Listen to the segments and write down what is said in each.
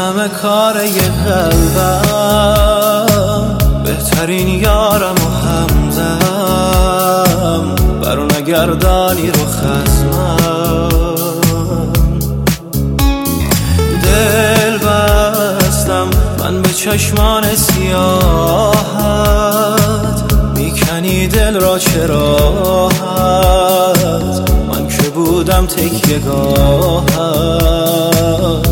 همه کار یه قلبم، بهترین یارم و همدم، برو نگردانی رو خزمم. دل بستم من به چشمان سیاهت، میکنی دل را چه راحت، من که بودم تکیه گاهت.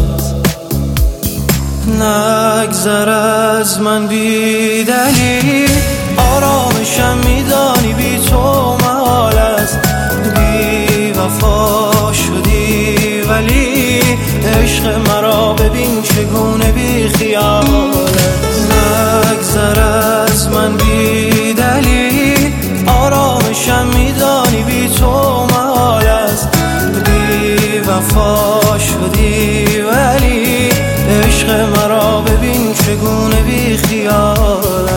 نگذر از من بی دلیل، آرامشم میدانی بی تو محال است. بی وفا شدی ولی عشق مرا ببین چگونه بی خیاله. نگذر از من بی دلیل، آرامشم میدانی بی تو محال است. بی وفا شدی ولی عشق مرا ببین چگونه بی خیاله.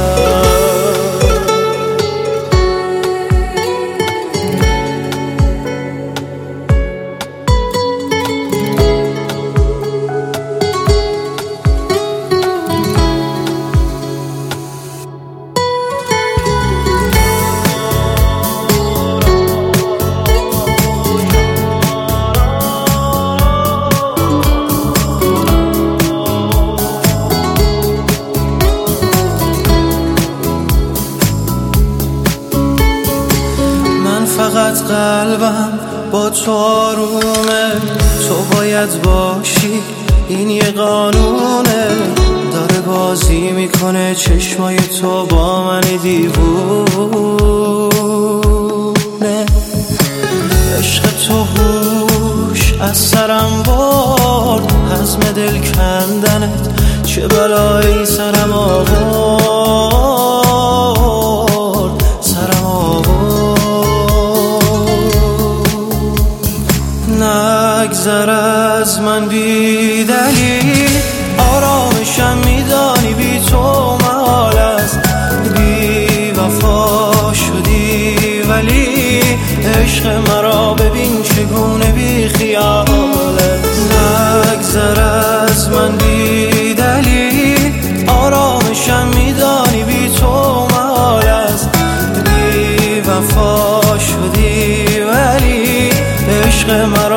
فقط قلبم با تو آرومه، تو باید باشی این یه قانونه. داره بازی میکنه چشمای تو با من دیوونه. عشق تو هوش از سرم برد، حزم دل کندنت چه بلایی سرم آورد، سرم آورد. نگذر از من بی دلیل، آرامشم میدانی بی تو محال است. بی وفا شدی ولی عشق مرا ببین چگونه بی خیاله. نگذر از من بی دلیل، آرامشم میدانی بی تو محال است. بی وفا شدی ولی عشق مرا